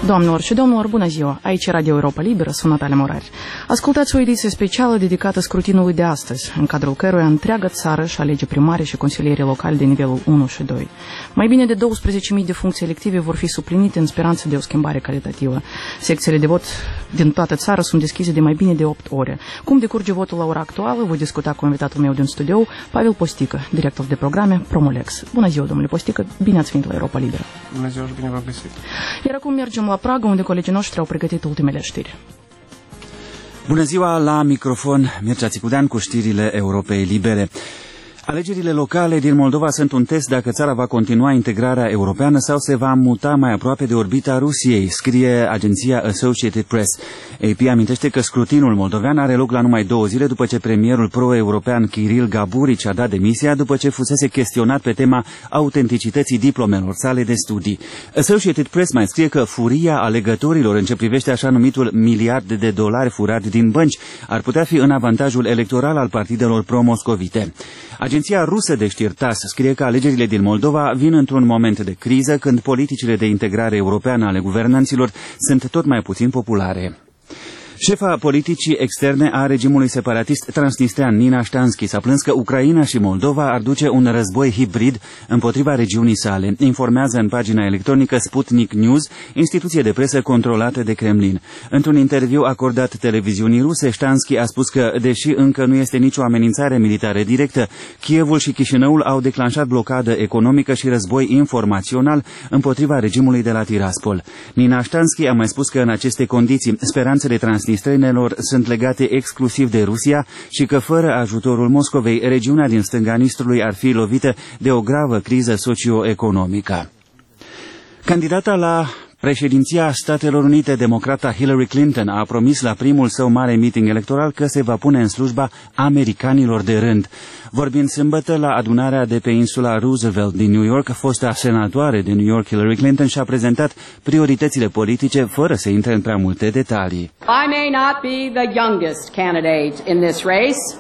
Doamnelor și domnilor, bună ziua! Aici Radio Europa Liberă, sunt Natalia Morari. Ascultați o ediție specială dedicată scrutinului de astăzi, în cadrul căruia întreaga țară își alege primari și consilierii locali de nivelul 1 și 2. Mai bine de 12.000 de funcții elective vor fi suplinite în speranță de o schimbare calitativă. Secțiile de vot din toată țara sunt deschise de mai bine de 8 ore. Cum decurge votul la ora actuală, voi discuta cu invitatul meu din studio, Pavel Postică, director de programe Promolex. Bună ziua, domnule Postică, bine ați venit la Europa Liberă. Bună ziua și bine v-am găsit. Iar acum mergem la Praga, unde colegii noștri au pregătit ultimele știri. Bună ziua, la microfon Mircea Țicudean cu știrile Europei Libere. Alegerile locale din Moldova sunt un test dacă țara va continua integrarea europeană sau se va muta mai aproape de orbita Rusiei, scrie agenția Associated Press. AP amintește că scrutinul moldovean are loc la numai 2 zile după ce premierul pro-european Kiril Gaburici a dat demisia după ce fusese chestionat pe tema autenticității diplomelor sale de studii. Associated Press mai scrie că furia alegătorilor în ce privește așa numitul miliard de dolari furat din bănci ar putea fi în avantajul electoral al partidelor pro-moscovite. Agenția rusă de știri TASS scrie că alegerile din Moldova vin într-un moment de criză când politicile de integrare europeană ale guvernanților sunt tot mai puțin populare. Șefa politicii externe a regimului separatist transnistrean Nina Ștanski s-a plâns că Ucraina și Moldova ar duce un război hibrid împotriva regiunii sale. Informează în pagina electronică Sputnik News, instituție de presă controlată de Kremlin. Într-un interviu acordat televiziunii ruse, Ștanski a spus că, deși încă nu este nicio amenințare militară directă, Kievul și Chișinăul au declanșat blocadă economică și război informațional împotriva regimului de la Tiraspol. Nina Ștanski a mai spus că în aceste condiții speranțele transnistrenelor sunt legate exclusiv de Rusia și că fără ajutorul Moscovei, regiunea din stânga Nistrului ar fi lovită de o gravă criză socio-economică. Candidata la președinția Statelor Unite, democrata Hillary Clinton, a promis la primul său mare meeting electoral că se va pune în slujba americanilor de rând. Vorbind sâmbătă la adunarea de pe insula Roosevelt din New York, fosta senatoare de New York Hillary Clinton și-a prezentat prioritățile politice fără să intre în prea multe detalii. I may not be the youngest candidate in this race.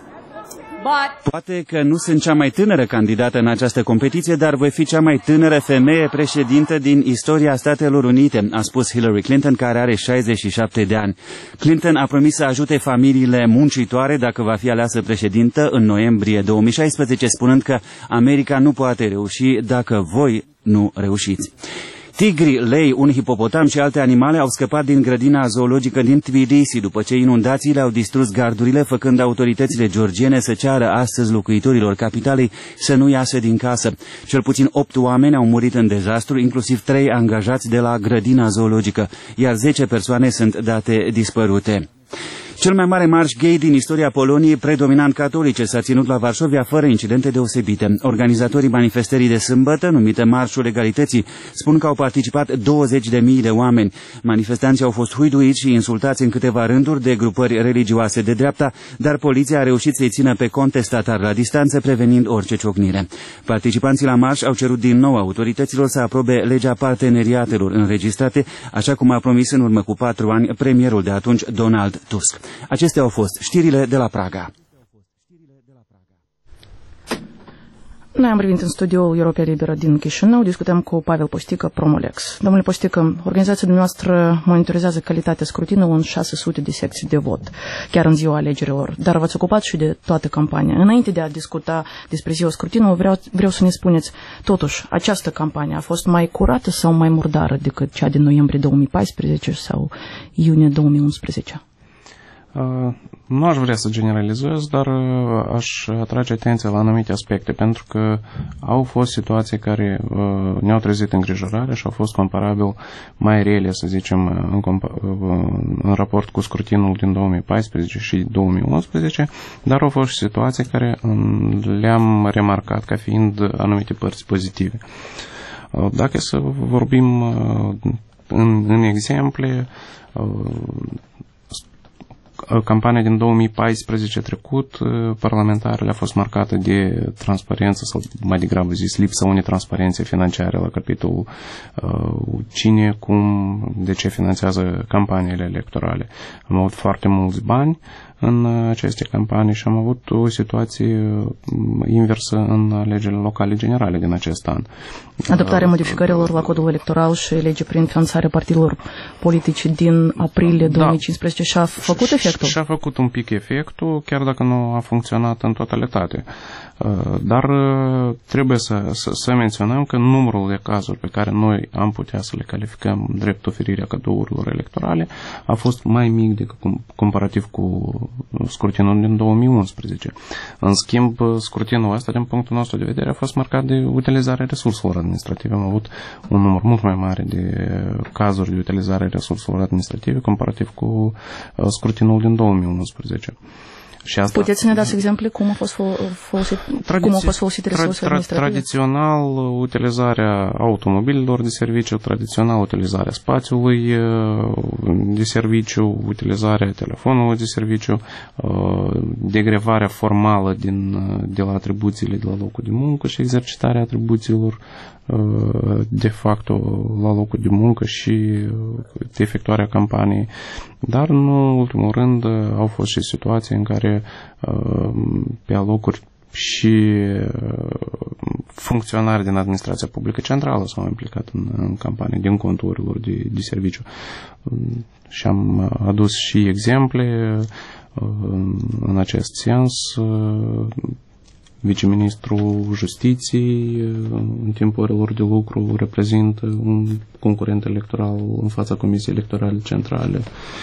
Poate că nu sunt cea mai tânără candidată în această competiție, dar voi fi cea mai tânără femeie președintă din istoria Statelor Unite, a spus Hillary Clinton, care are 67 de ani. Clinton a promis să ajute familiile muncitoare dacă va fi aleasă președintă în noiembrie 2016, spunând că America nu poate reuși dacă voi nu reușiți. Tigri, lei, un hipopotam și alte animale au scăpat din grădina zoologică din Tbilisi după ce inundațiile au distrus gardurile, făcând autoritățile georgiene să ceară astăzi locuitorilor capitalei să nu iasă din casă. Cel puțin 8 oameni au murit în dezastru, inclusiv 3 angajați de la grădina zoologică, iar 10 persoane sunt date dispărute. Cel mai mare marș gay din istoria Poloniei, predominant catolice, s-a ținut la Varșovia fără incidente deosebite. Organizatorii manifestării de sâmbătă, numite Marșul Egalității, spun că au participat 20.000 de oameni. Manifestanții au fost huiduiți și insultați în câteva rânduri de grupări religioase de dreapta, dar poliția a reușit să-i țină pe contestatari la distanță, prevenind orice ciocnire. Participanții la marș au cerut din nou autorităților să aprobe legea parteneriatelor înregistrate, așa cum a promis în urmă cu 4 ani premierul de atunci, Donald Tusk. Acestea au fost știrile de la Praga. Noi am revenit în studioul Europei Liberă din Chișinău, discutăm cu Pavel Postică, Promolex. Domnule Postică, organizația dumneavoastră monitorizează calitatea scrutinului în 600 de secții de vot, chiar în ziua alegerilor, dar v-ați ocupat și de toată campania. Înainte de a discuta despre ziua scrutinului, vreau să ne spuneți, totuși, această campanie a fost mai curată sau mai murdară decât cea din noiembrie 2014 sau iunie 2011? Nu aș vrea să generalizez, dar aș atrage atenția la anumite aspecte, pentru că au fost situații care ne-au trezit îngrijorare și au fost comparabil mai rele, să zicem, în raport cu scrutinul din 2014 și 2011, dar au fost și situații care le-am remarcat ca fiind anumite părți pozitive. Dacă să vorbim în exemple, campania din 2014 trecut, parlamentarele a fost marcată de transparență sau mai degrabă zis lipsa unei transparențe financiare la capitolul cine, cum, de ce finanțează campaniile electorale. Am avut foarte mulți bani în aceste campanii și am avut o situație inversă în alegerile locale generale din acest an. Adoptarea modificărilor la codul electoral și legea prin finanțarea partidelor politice din aprilie 2015 și-a făcut efectul? Și-a făcut un pic efectul, chiar dacă nu a funcționat în totalitate. Dar trebuie să menționăm că numărul de cazuri pe care noi am putea să le calificăm drept oferirea cadourilor electorale a fost mai mic decât comparativ cu scrutinul din 2011. În schimb, scrutinul ăsta, din punctul nostru de vedere, a fost marcat de utilizarea resurselor administrative. Am avut un număr mult mai mare de cazuri de utilizare a resurselor administrative comparativ cu scrutinul din 2011. Puteți să ne dați exemple cum au fost folosite resursele administrative? Tradițional, utilizarea automobililor de serviciu, tradițional, utilizarea spațiului de serviciu, utilizarea telefonului de serviciu, degrevarea formală de la atribuțiile de la locul de muncă și exercitarea atribuțiilor de fapt la locul de muncă și efectuarea campaniei. Dar, în ultimul rând, au fost și situații în care pe alocuri și funcționari din administrația publică centrală s-au implicat în campanie din conturilor de serviciu. Și am adus și exemple în acest sens. Viceministrul Justiției, în timpul orelor de lucru, reprezintă un concurent electoral în fața Comisiei Electorale Centrale.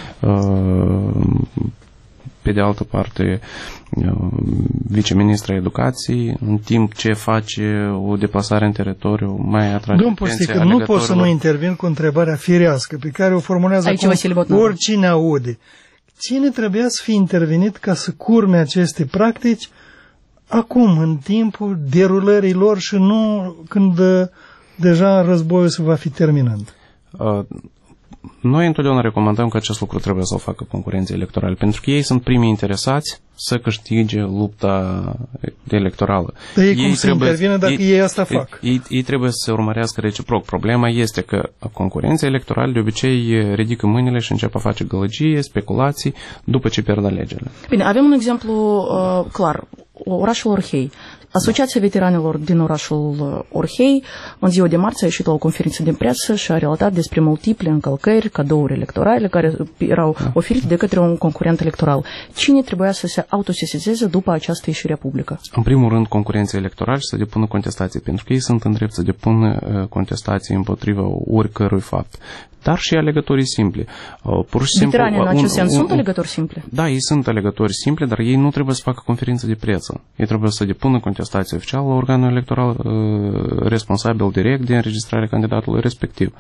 Pe de altă parte, viceministra Educației, în timp ce face o deplasare în teritoriu, mai atrage atenția alegătorilor. Nu pot să nu intervin cu întrebarea firească, pe care o formulează oricine aude. Cine trebuia să fie intervenit ca să curme aceste practici acum, în timpul derulării lor și nu când deja războiul se va fi terminând? Noi întotdeauna recomandăm că acest lucru trebuie să o facă concurenții electorale, pentru că ei sunt primii interesați să câștige lupta electorală. Dar ei cum să intervină dacă ei asta fac? Ei trebuie să se urmărească reciproc. Problema este că concurenții electorale de obicei ridică mâinile și încep a face gălăgie, speculații după ce pierd alegerile. Bine, avem un exemplu clar. Orașul Orhei. Asociația veteranilor din orașul Orhei, în ziua de marți, a ieșit la o conferință de presă și a relatat despre multiple încălcări, cadouri electorale care erau oferite de către un concurent electoral. Cine trebuia să se autosesizeze după această ieșire publică? În primul rând, concurenții electorali să depună contestații, pentru că ei sunt în drept să depună contestații împotriva oricărui fapt. Dar și alegătorii simpli. Pur și simplu, veteranii în acest sens sunt alegători simpli? Da, ei sunt alegători simpli, dar ei nu trebuie să facă conferință de presă. Ei trebuie să depună contestație oficială la organul electoral responsabil direct de înregistrarea candidatului respectiv.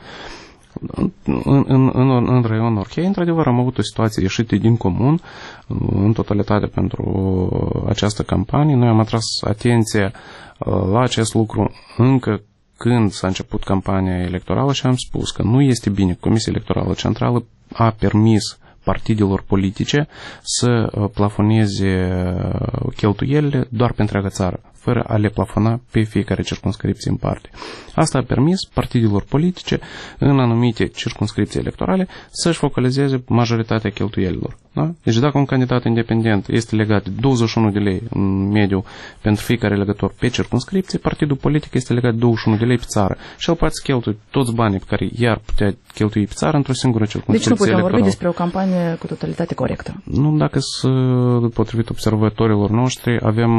În raionul Orhei, într-adevăr, am avut o situație ieșită din comun în totalitate pentru această campanie. Noi am atras atenția la acest lucru încă când s-a început campania electorală și am spus că nu este bine. Comisia Electorală Centrală a permis partidelor politice să plafoneze cheltuielile doar pe întreaga țară, fără a le plafona pe fiecare circumscripție în parte. Asta a permis partidelor politice în anumite circumscripții electorale să-și focalizeze majoritatea cheltuielilor. Da? Deci dacă un candidat independent este legat de 21 de lei în mediu pentru fiecare alegător pe circumscripție, partidul politic este legat de 21 de lei pe țară și el poate să cheltuie toți banii pe care i-ar putea cheltui pe țară într-o singură circumscripție electorală. Deci nu putem vorbi despre o campanie cu totalitate corectă. Nu, dacă potrivit observatorilor noștri, avem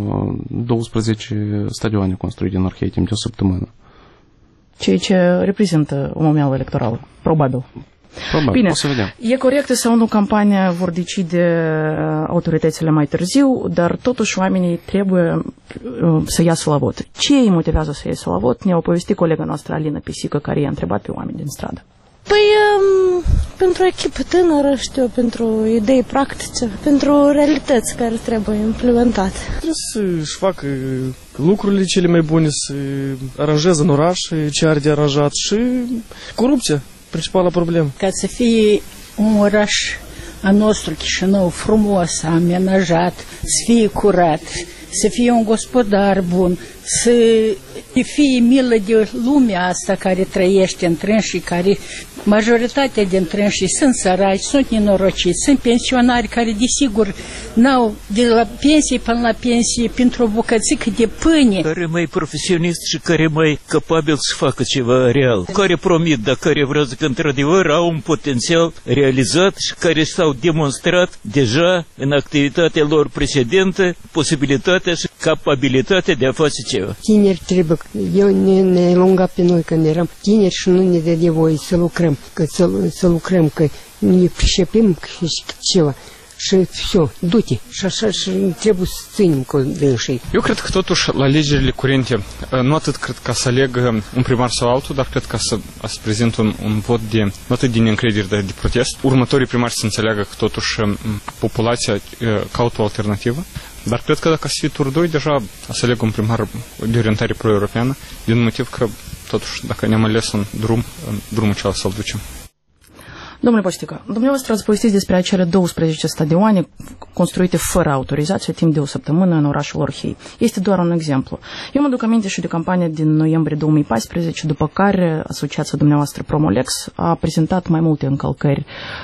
12 stadioane construite în Orhei timp de o săptămână. Ceea ce reprezintă o momeală electorală, probabil. Bine, o să vedem. E corectă sau nu campania, vor decide autoritățile mai târziu, dar totuși oamenii trebuie să iasă la vot. Ce îi motivează să iasă la vot? Ne-a povestit colega noastră Alina Pisică, care i-a întrebat pe oameni din stradă. Păi, pentru o echipă tânără, știu, pentru idei practice, pentru realități care trebuie implementate. Trebuie să-și facă lucrurile cele mai bune, să aranjeze în oraș ce are de aranjat și corupția, principala problemă. Ca să fie un oraș a nostru, Chișinău, frumos, amenajat, să fie curat, să fie un gospodar bun, să fie milă de lumea asta care trăiește întrâns și care Majoritatea dintre ei sunt săraci, sunt nenorociți, sunt pensionari care, desigur, n-au de la pensie până la pensie pentru o bucățică de pâine. Care mai profesionist și care mai capabil să facă ceva real. Care promit, dar care vreau că într-adevăr au un potențial realizat și care s-au demonstrat deja în activitatea lor precedentă posibilitatea și capabilitatea de a face ceva. Tineri trebuie, ne lunga pe noi când eram tineri și nu ne dă de voie să lucrăm. Să lucrăm, că ne pricepem ceva și все, du-te. Și așa și trebuie să ținem cu dânsii. Eu cred că totuși la alegerile curente, nu atât cred ca să aleg un primar sau altul, dar cred ca să prezint un vot de, nu atât de neîncredere, dar de protest. Următorii primari să înțeleagă că totuși populația caută o alternativă. Dar cred că dacă să fie tur 2, deja să aleg un primar de orientare pro-europeană, din motiv că, totuși, dacă ne-am ales un drum, drumul acela să-l ducem. Domnule Postică, dumneavoastră ați povestit despre acele 12 stadioane construite fără autorizație timp de o săptămână în orașul Orhei. Este doar un exemplu. Eu mă duc aminte și de campania din noiembrie 2014, după care asociația dumneavoastră Promolex a prezentat mai multe încălcări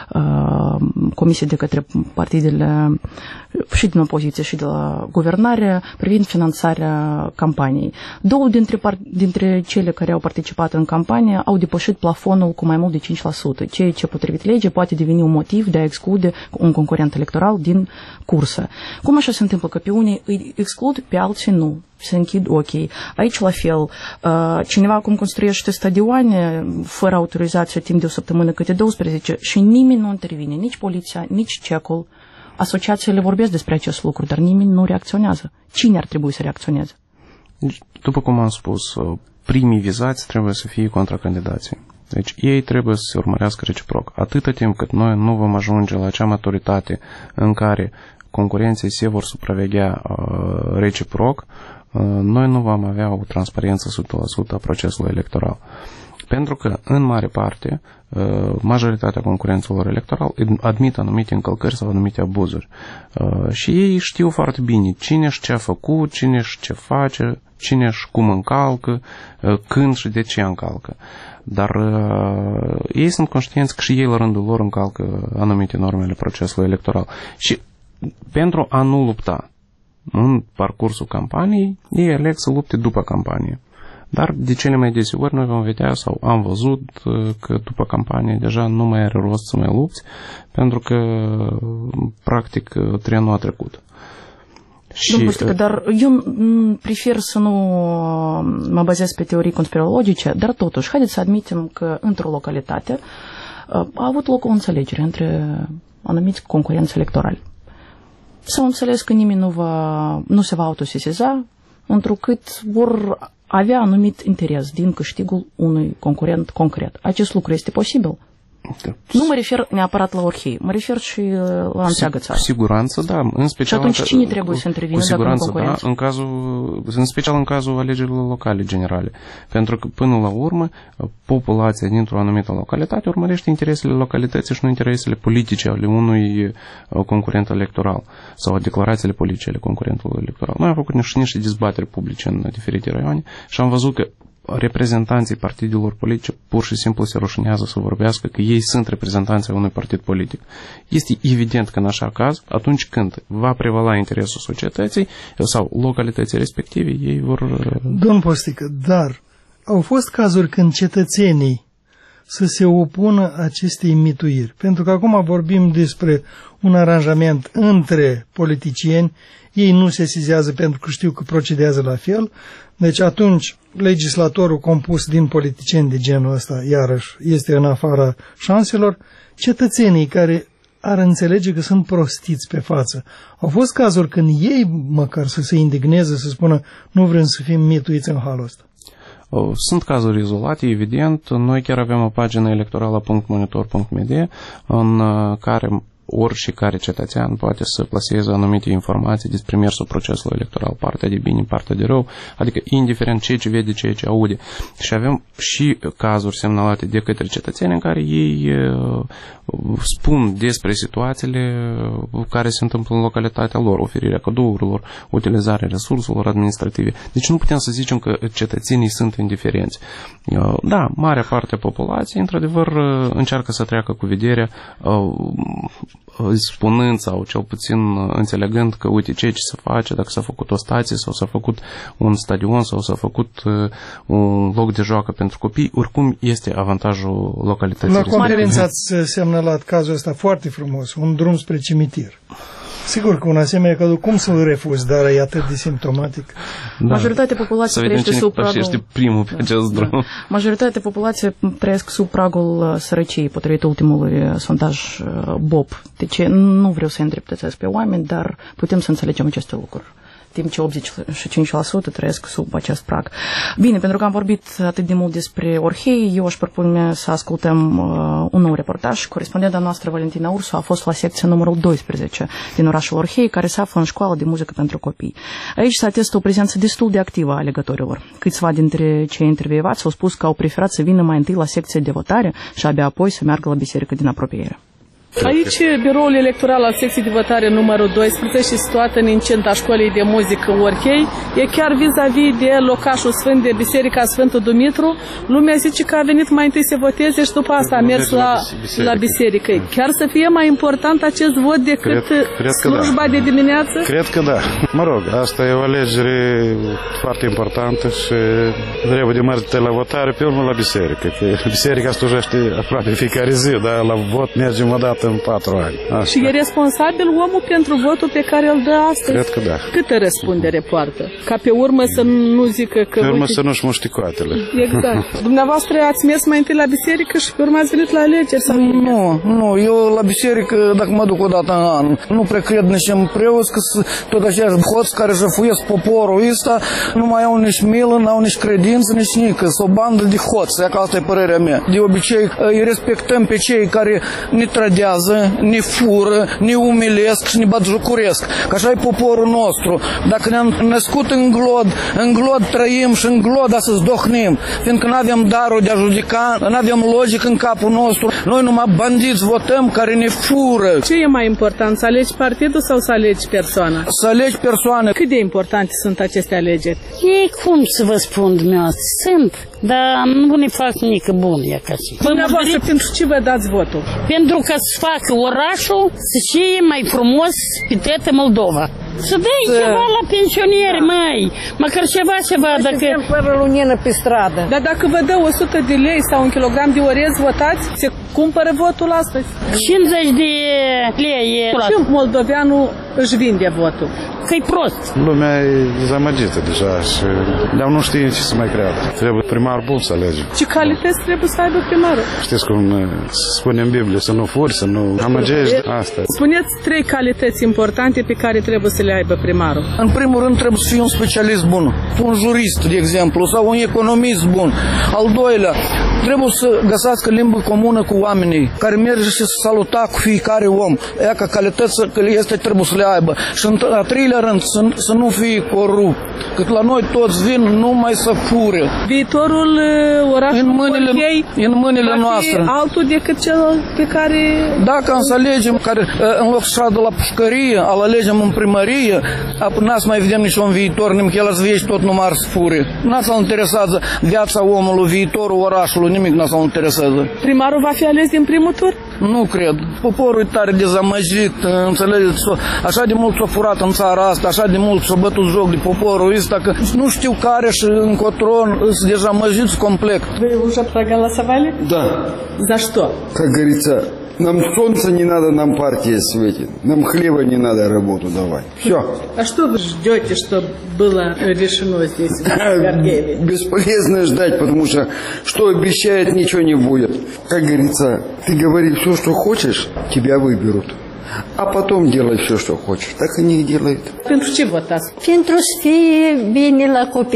comise de către partidele și din opoziție și de la guvernare privind finanțarea campaniei. Două dintre cele care au participat în campanie au depășit plafonul cu mai mult de 5%, ceea ce potrivit legii poate deveni un motiv de a exclude un concurent electoral din cursă. Cum așa se întâmplă că pe unii îi exclud, pe alții nu? Se închid ochii. Aici la fel, cineva acum construiește stadioane fără autorizație timp de o săptămână câte 12 și nimeni nu intervine, nici poliția, nici cecul. Asociațiile vorbesc despre acest lucru, dar nimeni nu reacționează. Cine ar trebui să reacționeze? După cum am spus, primii vizați trebuie să fie contracandidații. Deci ei trebuie să se urmărească reciproc. Atâta timp cât noi nu vom ajunge la acea maturitate în care concurenții se vor supraveghea reciproc, noi nu vom avea o transparență 100% a procesului electoral. Pentru că, în mare parte, majoritatea concurenților electorali admit anumite încălcări sau anumite abuzuri. Și ei știu foarte bine cine și ce a făcut, cine și ce face, cine și cum încalcă, când și de ce încalcă. Dar ei sunt conștienți că și ei la rândul lor încalcă anumite normele procesului electoral. Și pentru a nu lupta în parcursul campaniei, ei aleg să lupte după campanie. Dar de cele mai deseori noi vom vedea sau am văzut că după campanie deja nu mai are rost să mai lupți, pentru că practic trenul a trecut. Domnul Postică, dar eu prefer să nu mă bazez pe teorii conspirologice, dar totuși, haideți să admitem că într-o localitate a avut loc o înțelegere între anumiți concurenți electorali. S-au înțeles că nimeni nu se va autosesiza, întrucât vor avea anumit interes din câștigul unui concurent concret. Acest lucru este posibil? Nu mă refer neapărat la Orhei, mă refer și la întreaga țară. Cu siguranță, da. În special, și atunci cine trebuie să intervină dacă nu concurență? Da, în special în cazul alegerilor locale generale. Pentru că, până la urmă, populația dintr-o anumită localitate urmărește interesele localității și nu interesele politice ale unui concurent electoral sau declarațiile politice ale concurentului electoral. Noi am făcut niște dezbateri publice în diferite raioane și am văzut că reprezentanții partidelor politice pur și simplu se rușinează să vorbească că ei sunt reprezentanții unui partid politic. Este evident că în așa caz, atunci când va prevala interesul societății sau localității respective, ei vor... Domn Postică, dar au fost cazuri când cetățenii să se opună acestei mituiri. Pentru că acum vorbim despre un aranjament între politicieni, ei nu se sesizează pentru că știu că procedează la fel, deci atunci legislatorul compus din politicieni de genul ăsta, iarăși, este în afara șanselor, cetățenii care ar înțelege că sunt prostiți pe față. Au fost cazuri când ei măcar să se indigneze, să spună nu vrem să fim mituiți în halul ăsta. Sunt cazuri izolate, evident. Noi chiar avem o pagină electorală .monitor.media în care oricare cetățean poate să plaseze anumite informații despre mersul procesului electoral, partea de bine, partea de rău, adică indiferent ceea ce vede, ceea ce aude. Și avem și cazuri semnalate de către cetățeni în care ei spun despre situațiile care se întâmplă în localitatea lor, oferirea cadourilor, utilizarea resurselor administrative. Deci nu putem să zicem că cetățenii sunt indiferenți. Da, marea parte a populației, într-adevăr, încearcă să treacă cu vederea, spunând sau cel puțin înțelegând că, uite, ce se face, dacă s-a făcut o stație sau s-a făcut un stadion sau s-a făcut un loc de joacă pentru copii, oricum este avantajul localității. La conferință ați semnalat cazul ăsta foarte frumos, un drum spre cimitir. Sigur că un asemenea cadou, cum să-l refuzi, dar e atât de simptomatic. Da. Majoritatea populației trăiește sub pragul... Este primul pe acest drum. Da. Majoritatea populației trăiesc sub pragul sărăciei, potrivit ultimului sondaj BOP. Deci nu vreau să îndreptățesc pe oameni, dar putem să înțelegem aceste lucruri. Timp ce 85% trăiesc sub acest prag. Bine, pentru că am vorbit atât de mult despre Orhei, eu aș propune să ascultăm un nou reportaj. Corespondenta noastră, Valentina Ursu, a fost la secția numărul 12 din orașul Orhei, care se află în școală de muzică pentru copii. Aici se atestă o prezență destul de activă a alegătorilor. Câțiva dintre cei intervievați au spus că au preferat să vină mai întâi la secția de votare și abia apoi să meargă la biserică din apropiere. Aici, biroul electoral al secției de votare numărul 12 și situat în incinta școlii de muzică Orhei, e chiar vis-a-vis de locașul sfânt de Biserica Sfântul Dumitru. Lumea zice că a venit mai întâi să voteze și după asta a mers la biserică. Chiar să fie mai important acest vot decât slujba de dimineață? Cred că da. Mă rog, asta e o alegere foarte importantă și trebuie de merge la votare pe urmă la biserică. Că biserica slujește aproape fiecare zi, dar la vot mergem o dată în 4 ani. Asta. Și e responsabil omul pentru votul pe care îl dă astăzi? Cred că da. Câtă răspundere poartă? Ca pe urmă să nu zică că... Pe urmă să nu-și muște coatele. Exact. Dumneavoastră ați mers mai întâi la biserică și pe urmă ați venit la alegeri? Sau Nu. Eu la biserică, dacă mă duc o dată în an, nu prea cred nici în preoți, că tot acești hoți care jăfuiesc poporul ăsta, nu mai au nici milă, n-au nici credință, nici nică. Sunt o bandă de hoți, că asta e părerea mea. De obicei îi respectăm pe cei care ne trădează, ne fură, ne umilesc și ne batjocuresc. Că așa e poporul nostru. Dacă ne-am născut în glod trăim și în glod să zdohnim, fiindcă nu avem darul de a judeca, nu avem logic în capul nostru. Noi numai bandiți votăm care ne fură. Ce e mai important, să alegi partidul sau să alegi persoana? Să alegi persoană. Cât de importante sunt aceste alegeri? Ei, cum să vă spun dumneavoastră, sunt, dar nu ne fac nică bun. Dumneavoastră, pentru ce vă dați votul? Pentru că să facă orașul să fie mai frumos pe toată Moldova. Să dai ceva la pensionieri, măi, măcar ceva să vadă că... fără lumină pe stradă. Dar dacă vă dă 100 de lei sau un kilogram de orez, votați? Se cumpără votul astăzi? 50 de lei. Și moldoveanul își vinde votul. Că-i prost. Lumea e dezamăgită deja și le-au nu știe ce să mai creadă. Trebuie primar bun să alege. Ce calități trebuie să aibă primarul? Știți cum spune în Biblie, să nu furi, să nu amăgești. Asta. Spuneți 3 calități importante pe care trebuie să le aibă primarul. În primul rând trebuie să fie un specialist bun, un jurist, de exemplu, sau un economist bun. Al doilea, trebuie să găsească limbă comună cu oamenii, care merge și să saluta cu fiecare om. Ea ca calități că este trebuie să le aibă. Și în a treilea rând, să nu fie corupt. Cât la noi toți vin numai să fure. Viitorul orașului Orhei în mâinile noastre. Altul decât cel pe care... Dacă am să alegem, care în loc să șadă la pușcărie, îl alegem în primărie, n-a să mai vedem niciun viitor, nimic, el să vieși tot numai să fure. N-a să-l interesează viața omului, viitorul orașului, nimic n-a să-l interesează. Primarul va fi ales din primul tur? Nu cred. Poporul e tare dezamăgit, înțelegeți? Așa de mult s-a furat în țara asta, așa de mult s-a bătut joc de poporul ăsta, că nu știu care și încotro sunt dezamăgiți complet. Вы уже проголосовали? Да. За что? Как говорится, нам солнца не надо, нам партия светит. Нам хлеба не надо, работу давай. Все. А что вы ждете, чтобы было решено здесь, в Горгееве? Бесполезно ждать, потому что обещает, ничего не будет. Как говорится, ты говори все, что хочешь, тебя выберут. A potom делай все, что хочешь. Так они и делают. Pentru ce votați? Pentru să fie bine la copii.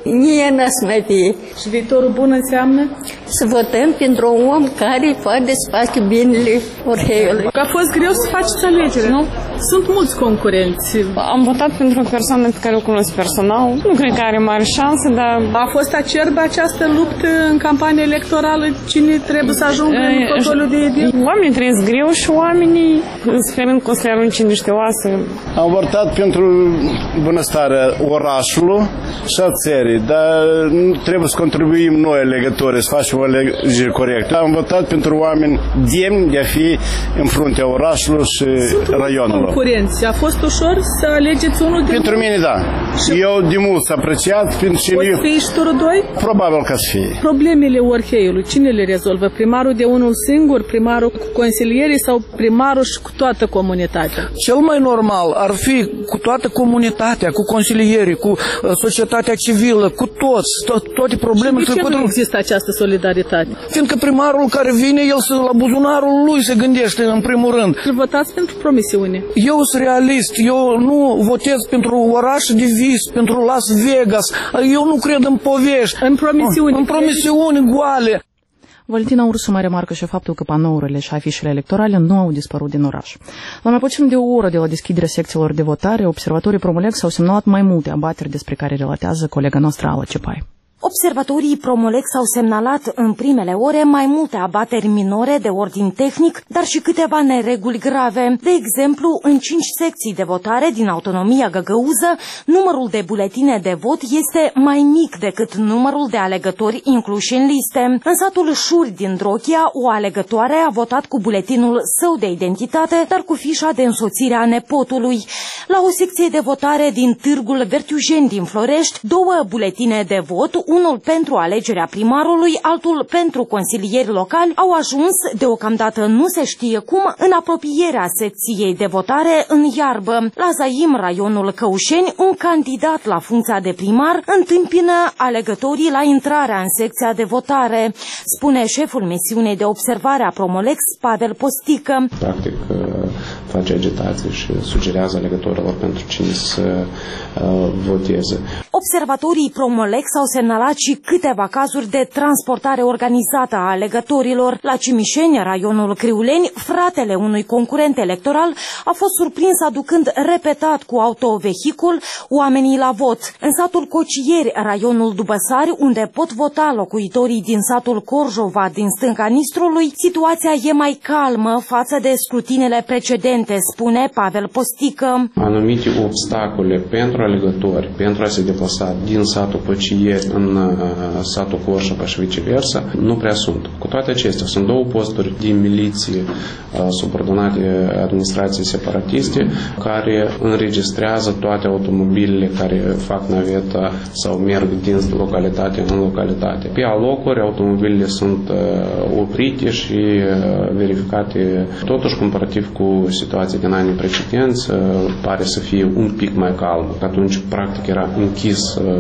Mie n-aș mai fi. Și viitorul bun înseamnă? Să votăm pentru un om care poate să facă binele Orheiului. A fost greu să faceți alegere, nu? Sunt mulți concurenți. Am votat pentru o persoană pe care o cunosc personal. Nu cred că are mare șanse, dar... A fost acerbă această luptă în campania electorală? Cine trebuie să ajungă în fotoliul de edil? Oamenii trăiesc greu și oamenii, sperând că o să le arunce niște oase. Am votat pentru bunăstarea orașului și a țării, dar trebuie să contribuim noi, alegători, să facem o alegere corectă. Am votat pentru oameni demni de a fi în fruntea orașului și raionului. Concurenți. A fost ușor să alegeți unul de... Pentru mine, da. Eu de mult apreciat. O să fie și turul 2? Probabil că să fie. Problemele Orheiului, cine le rezolvă? Primarul de unul singur, primarul cu consilierii sau primarul și cu toată comunitatea? Cel mai normal ar fi cu toată comunitatea, cu consilierii, cu societatea civilă, cu toți, toate problemele. Și de ce nu există această solidaritate? Fiindcă primarul care vine, el la buzunarul lui se gândește în primul rând. Votați pentru promisiune. Eu sunt realist, eu nu votez pentru oraș de vis, pentru Las Vegas, eu nu cred în povești. În promisiuni. În promisiuni goale. Valentina Ursu mai remarcă și faptul că panourile și afișele electorale nu au dispărut din oraș. La mai puțin de o oră de la deschiderea secțiilor de votare, observatorii Promolex au semnalat mai multe abateri despre care relatează colega noastră Ala Cepai. Observatorii Promolex au semnalat în primele ore mai multe abateri minore de ordin tehnic, dar și câteva nereguli grave. De exemplu, în 5 secții de votare din autonomia găgăuză, numărul de buletine de vot este mai mic decât numărul de alegători incluși în liste. În satul Șuri din Drochia, o alegătoare a votat cu buletinul său de identitate, dar cu fișa de însoțire a nepotului. La o secție de votare din Târgul Vertiujeni din Florești, 2 buletine de vot, unul pentru alegerea primarului, altul pentru consilieri locali, au ajuns, deocamdată nu se știe cum, în apropierea secției de votare în iarbă. La Zaim, raionul Căușeni, un candidat la funcția de primar întâmpină alegătorii la intrarea în secția de votare, spune șeful misiunii de observare a Promolex, Pavel Postică. Practic face agitație și sugerează alegătorilor pentru cine să voteze. Observatorii Promolex au semnalat și câteva cazuri de transportare organizată a alegătorilor. La Cimișeni, raionul Criuleni, fratele unui concurent electoral a fost surprins aducând repetat cu autovehicul oamenii la vot. În satul Cocieri, raionul Dubăsari, unde pot vota locuitorii din satul Corjova din stânga Nistrului, situația e mai calmă față de scrutinele precedente, spune Pavel Postică. Anumite obstacole pentru alegători, pentru a se deplasa din satul Cocieri în satul Corșova și viceversa, nu prea sunt. Cu toate acestea, sunt 2 posturi de miliție subordonate administrației separatiste care înregistrează toate automobilele care fac naveta sau merg din localitate în localitate. Pe alocuri, automobilele sunt oprite și verificate. Totuși, comparativ cu situația din anii precedenți, pare să fie un pic mai calm. Atunci, practic, era închis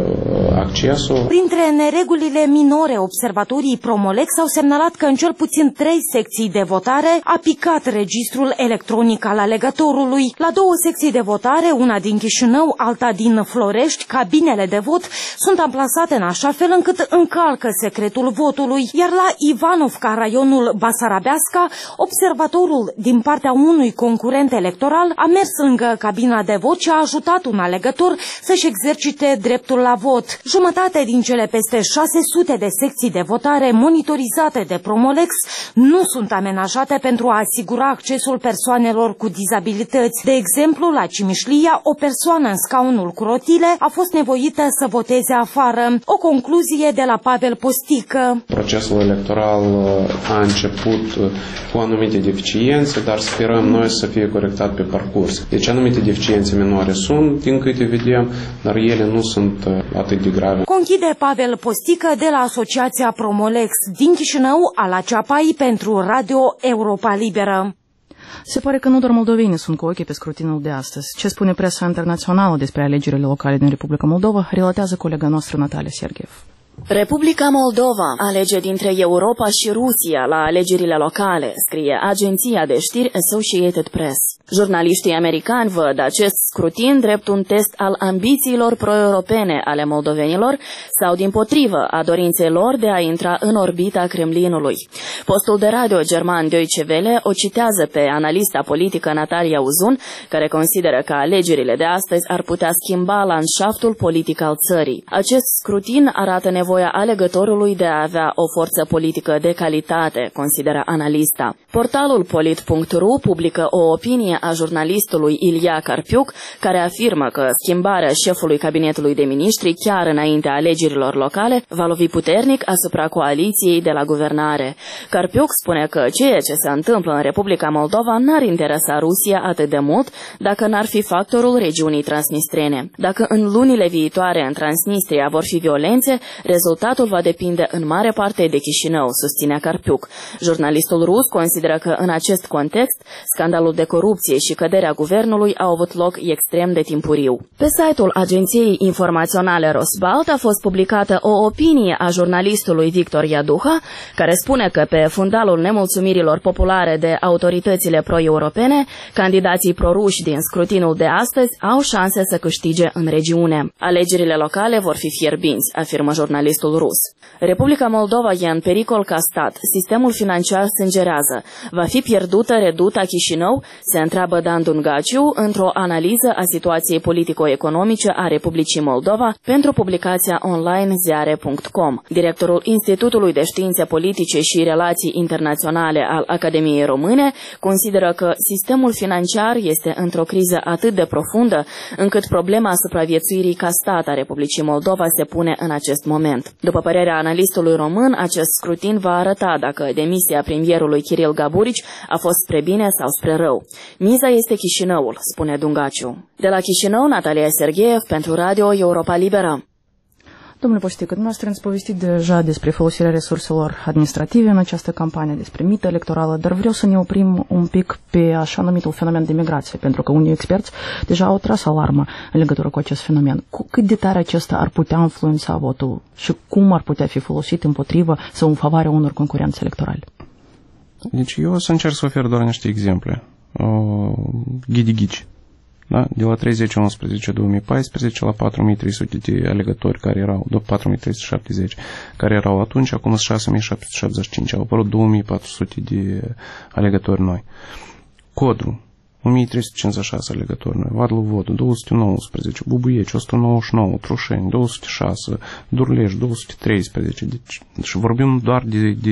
accesul. Printre neregulile minore, observatorii Promolex au semnalat că în cel puțin 3 secții de votare a picat registrul electronic al alegătorului. La 2 secții de votare, una din Chișinău, alta din Florești, cabinele de vot sunt amplasate în așa fel încât încalcă secretul votului. Iar la Ivanovca, raionul Basarabeasca, observatorul din partea unui concurent electoral a mers lângă cabina de vot și a ajutat un alegător să-și exercite dreptul la vot. Jumătate din cele peste 600 de secții de votare monitorizate de Promolex nu sunt amenajate pentru a asigura accesul persoanelor cu dizabilități. De exemplu, la Cimișlia, o persoană în scaunul cu rotile a fost nevoită să voteze afară. O concluzie de la Pavel Postică. Procesul electoral a început cu anumite deficiențe, dar sperăm noi să fie corectat pe parcurs. Deci anumite deficiențe minore sunt, din câte vedem, dar ele nu sunt atât de grave. Conchide Pavel Postică de la Asociația Promolex din Chișinău, Ala Ceapai pentru Radio Europa Liberă. Se pare că nu doar moldovenii sunt cu ochii pe scrutinul de astăzi. Ce spune presa internațională despre alegerile locale din Republica Moldova, relatează colega noastră Natalia Sergiev. Republica Moldova alege dintre Europa și Rusia la alegerile locale, scrie agenția de știri Associated Press. Jurnaliștii americani văd acest scrutin drept un test al ambițiilor pro-europene ale moldovenilor sau, dimpotrivă, a dorinței lor de a intra în orbita Kremlinului. Postul de radio german Deutsche Welle o citează pe analista politică Natalia Uzun, care consideră că alegerile de astăzi ar putea schimba landșaftul politic al țării. Acest scrutin arată nevoia alegătorului de a avea o forță politică de calitate, consideră analista. Portalul polit.ru publică o opinie a jurnalistului Ilia Karpiuk, care afirmă că schimbarea șefului cabinetului de miniștri chiar înaintea alegerilor locale va lovi puternic asupra coaliției de la guvernare. Karpiuk spune că ceea ce se întâmplă în Republica Moldova n-ar interesa Rusia atât de mult dacă n-ar fi factorul regiunii transnistrene. Dacă în lunile viitoare în Transnistria vor fi violențe, rezultatul va depinde în mare parte de Chișinău, susținea Karpiuk. Jurnalistul rus consideră că în acest context, scandalul de corupție și căderea guvernului au avut loc extrem de timpuriu. Pe site-ul agenției informaționale Rosbalt a fost publicată o opinie a jurnalistului Victor Iaduha, care spune că pe fundalul nemulțumirilor populare de autoritățile pro-europene, candidații proruși din scrutinul de astăzi au șanse să câștige în regiune. Alegerile locale vor fi fierbinți, afirmă jurnalistul rus. Republica Moldova e în pericol ca stat. Sistemul financiar sângerează. Va fi pierdută reduta Chișinău? Se întreabă Dan Dungaciu într-o analiză a situației politico-economice a Republicii Moldova pentru publicația online ziare.com. Directorul Institutului de Științe Politice și Relații Internaționale al Academiei Române consideră că sistemul financiar este într-o criză atât de profundă încât problema supraviețuirii ca stat a Republicii Moldova se pune în acest moment. După părerea analistului român, acest scrutin va arăta dacă demisia premierului Kiril Gaburici a fost spre bine sau spre rău. Miza este Chișinăul, spune Dungaciu. De la Chișinău, Natalia Sergeev pentru Radio Europa Liberă. Domnule Poștică, dumneavoastră ați povestit deja despre folosirea resurselor administrative în această campanie, despre mită electorală, dar vreau să ne oprim un pic pe așa numitul fenomen de migrație, pentru că unii experți deja au tras alarmă în legătură cu acest fenomen. Cât de tare acesta ar putea influența votul și cum ar putea fi folosit împotrivă sau în favoarea unor concurenți electorali? Deci eu o să încerc să ofer doar niște exemple. Ghidi-ghici. Da? De la 30-11-2014 la 4300 de alegători care erau, 4370 care erau atunci, acum sunt 6775, au apărut 2400 de alegători noi. Codru, 1356 alegători noi, Vadlu Vodu, 219, Bubuieci, 199, Trușeni, 206, Durleș, 213. Deci vorbim doar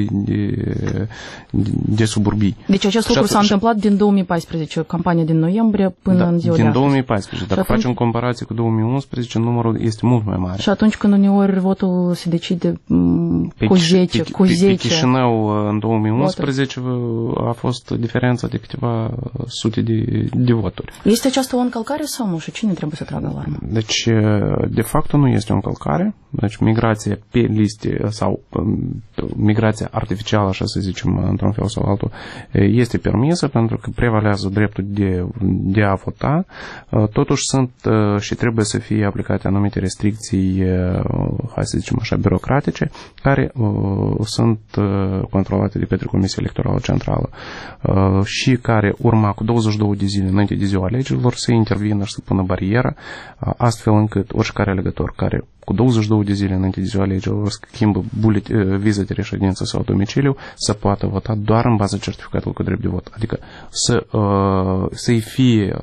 de suburbii. Deci acest lucru s-a întâmplat din 2014, campania din noiembrie până în ziua de astăzi. Din 2014. Dacă facem comparație cu 2011, numărul este mult mai mare. Și atunci când uneori votul se decide cu 10, cu 10. Pe Chișinău în 2011 a fost diferența de câteva sute de voturi. Este aceasta o încălcare sau nu? Și cine trebuie să tragă alarmă? Deci, de fapt, nu este o încălcare. Deci, migrația pe liste sau migrația artificială, așa să zicem, într-un fel sau altul, este permisă pentru că prevalează dreptul de a vota. Totuși sunt și trebuie să fie aplicate anumite restricții, hai să zicem așa, birocratice, care sunt controlate de către Comisia Electorală Centrală și care urma cu 22 de zile înainte de ziua alegerilor să intervină și să pună barieră, astfel încât oricare alegător care cu 22 de zile înainte de ziua alegerilor schimbă viză de reședință sau domiciliu să poată vota doar în baza certificatului cu drept de vot. Adică să-i fie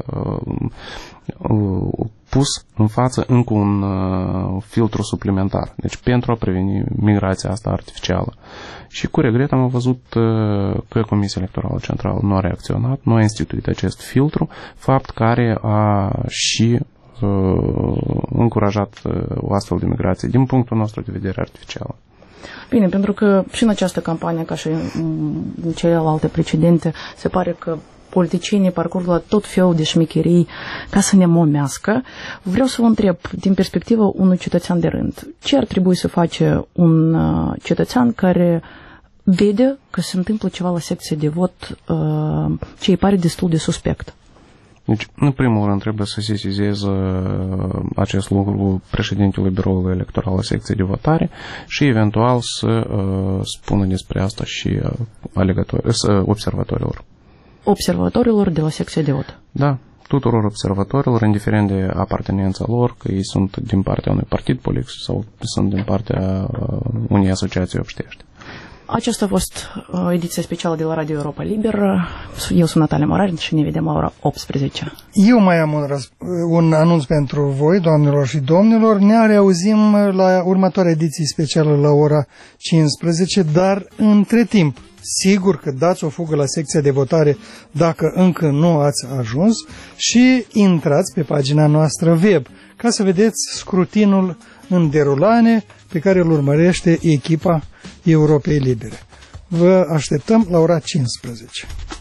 pus în față încă un filtru suplimentar. Deci pentru a preveni migrația asta artificială. Și cu regret am văzut că Comisia Electorală Centrală nu a reacționat, nu a instituit acest filtru, fapt care a și încurajat o astfel de migrație din punctul nostru de vedere artificială. Bine, pentru că și în această campanie, ca și în celelalte precedente, se pare că politicienii parcurg la tot felul de șmecherii ca să ne momească. Vreau să vă întreb, din perspectiva unui cetățean de rând, ce ar trebui să face un cetățean care vede că se întâmplă ceva la secție de vot ce îi pare destul de suspect? Deci, în primul rând, trebuie să sesizeze acest lucru președintelui biroului electoral la secție de votare și, eventual, să spună despre asta și observatorilor. observatorilor de la secția de vot. Da, tuturor observatorilor, indiferent de apartenența lor, că ei sunt din partea unui partid politic sau sunt din partea unei asociații obștești. Aceasta a fost ediția specială de la Radio Europa Liberă. Eu sunt Natalia Morar și ne vedem la ora 18. Eu mai am un anunț pentru voi, doamnelor și domnilor. Ne reauzim la următoarea ediție specială la ora 15, dar între timp, sigur că dați o fugă la secția de votare dacă încă nu ați ajuns și intrați pe pagina noastră web ca să vedeți scrutinul în derulare pe care îl urmărește echipa Europei Libere. Vă așteptăm la ora 15.